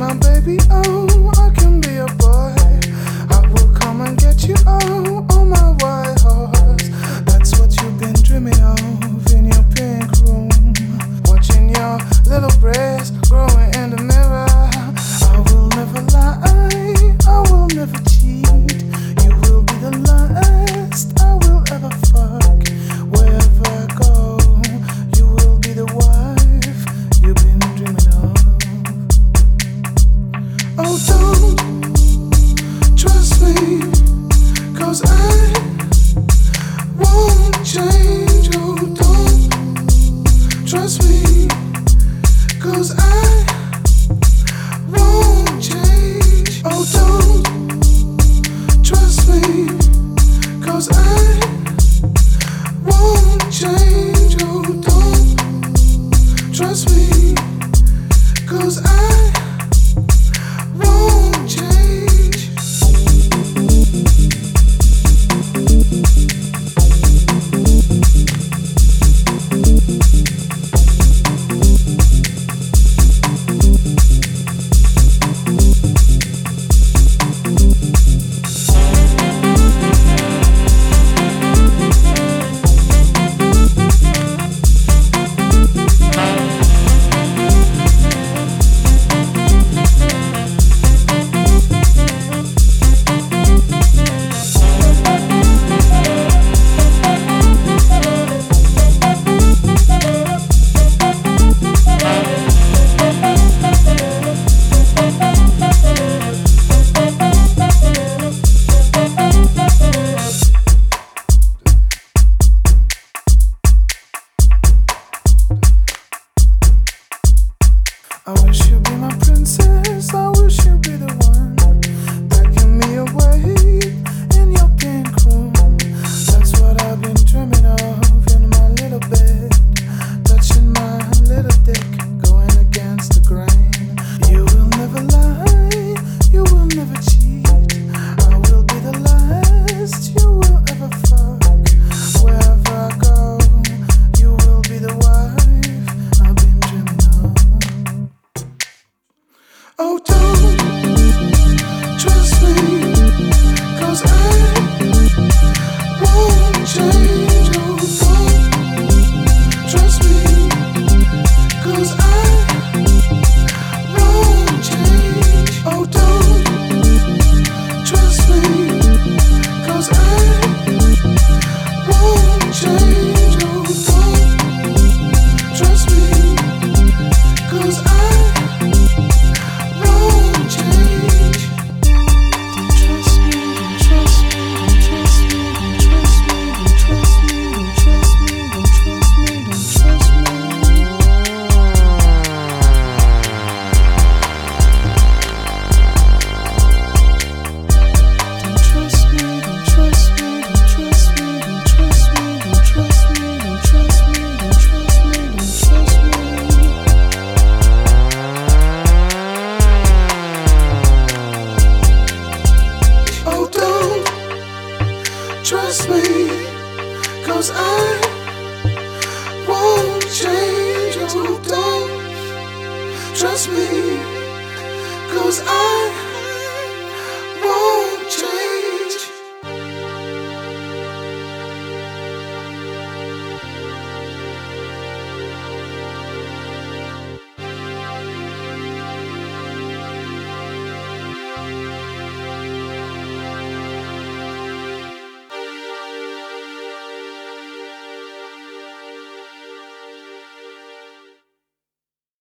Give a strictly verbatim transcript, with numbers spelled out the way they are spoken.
on, baby, oh, I can be your boy. I will come and get you, oh, on my white horse. That's what you've been dreaming of in your pink room, watching your little breast growing in the mirror. I will never lie, I will never cheat. You will be the last I will ever fuck. Wherever I go, you will be the wife you've been dreaming of. Oh, don't trust me, 'cause I won't change. Oh, don't trust me, 'cause I won't change. Oh, don't trust me, 'cause I won't change. Oh, don't trust me, 'cause I won't change. I wish you'd be my princess, I wish you'd be the one that give me away in your pink room. That's what I've been dreaming of in my little bed, touching my little dick, going against the grain. You will never lie, you will never cheat. I will be the last you will ever fuck. Wherever I go, you will be the wife I've been dreaming of. Oh, don't trust me, 'cause I won't change. Oh, don't trust me, 'cause I won't change. Oh, don't trust me, 'cause I won't change. Oh, don't trust me, 'cause I won't change. Don't trust me, don't trust me, don't trust me, don't trust me, don't trust me, don't trust me, don't trust me, don't trust me. Don't trust me, don't trust me, don't trust me, don't trust me, don't trust me, don't trust me, don't trust me, don't trust me. Oh, don't trust me, 'cause I won't change. Oh, don't trust me,